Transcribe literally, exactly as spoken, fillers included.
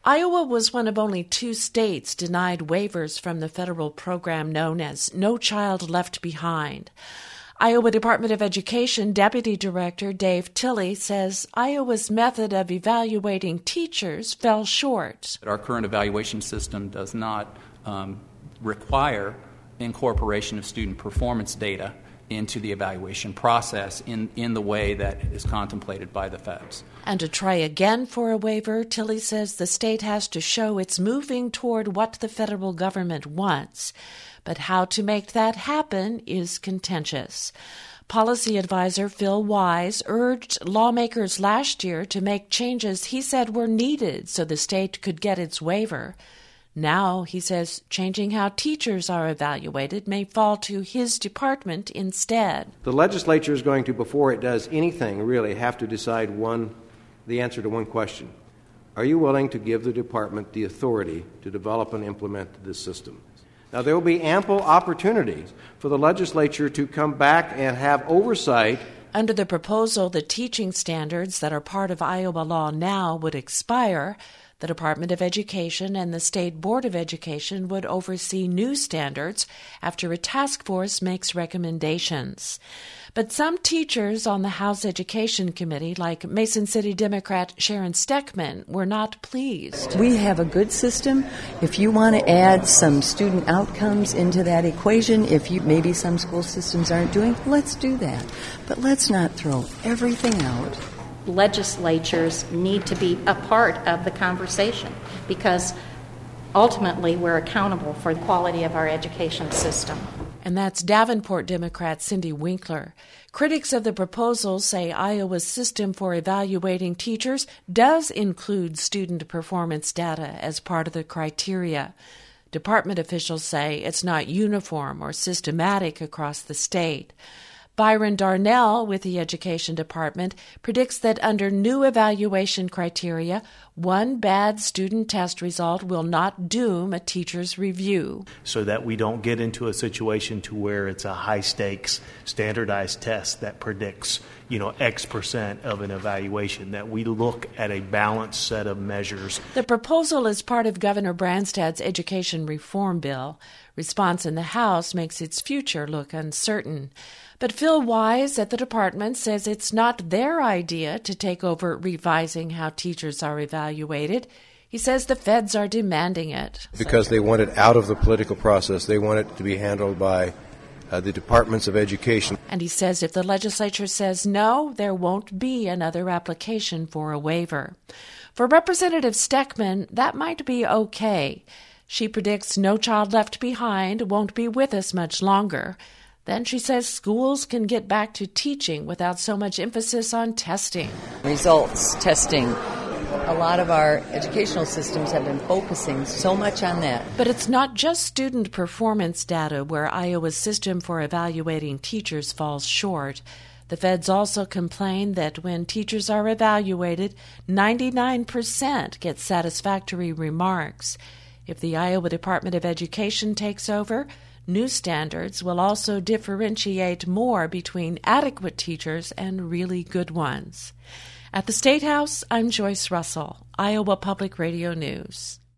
Iowa was one of only two states denied waivers from the federal program known as No Child Left Behind. Iowa Department of Education Deputy Director Dave Tilley says Iowa's method of evaluating teachers fell short. Our current evaluation system does not um, require incorporation of student performance data into the evaluation process in, in the way that is contemplated by the feds. And to try again for a waiver, Tilley says the state has to show it's moving toward what the federal government wants. But how to make that happen is contentious. Policy advisor Phil Wise urged lawmakers last year to make changes he said were needed so the state could get its waiver. Now, he says, changing how teachers are evaluated may fall to his department instead. The legislature is going to, before it does anything, really have to decide one, the answer to one question. Are you willing to give the department the authority to develop and implement this system? Now, there will be ample opportunities for the legislature to come back and have oversight. Under the proposal, the teaching standards that are part of Iowa law now would expire. The Department of Education and the State Board of Education would oversee new standards after a task force makes recommendations. But some teachers on the House Education Committee, like Mason City Democrat Sharon Steckman, were not pleased. We have a good system. If you want to add some student outcomes into that equation, if you maybe some school systems aren't doing, let's do that. But let's not throw everything out. Legislatures need to be a part of the conversation because ultimately we're accountable for the quality of our education system. And that's Davenport Democrat Cindy Winkler. Critics of the proposal say Iowa's system for evaluating teachers does include student performance data as part of the criteria. Department officials say it's not uniform or systematic across the state. Byron Darnell with the Education Department predicts that under new evaluation criteria, one bad student test result will not doom a teacher's review. So that we don't get into a situation to where it's a high-stakes standardized test that predicts, you know, X percent of an evaluation, that we look at a balanced set of measures. The proposal is part of Governor Branstad's education reform bill. Response in the House makes its future look uncertain. But Phil Wise at the department says it's not their idea to take over revising how teachers are evaluated. He says the feds are demanding it. Because they want it out of the political process. They want it to be handled by uh, the departments of education. And he says if the legislature says no, there won't be another application for a waiver. For Representative Steckman, that might be okay. She predicts No Child Left Behind won't be with us much longer. Then she says schools can get back to teaching without so much emphasis on testing. Results, testing. A lot of our educational systems have been focusing so much on that. But it's not just student performance data where Iowa's system for evaluating teachers falls short. The feds also complain that when teachers are evaluated, ninety-nine percent get satisfactory remarks. If the Iowa Department of Education takes over, new standards will also differentiate more between adequate teachers and really good ones. At the State House, I'm Joyce Russell, Iowa Public Radio News.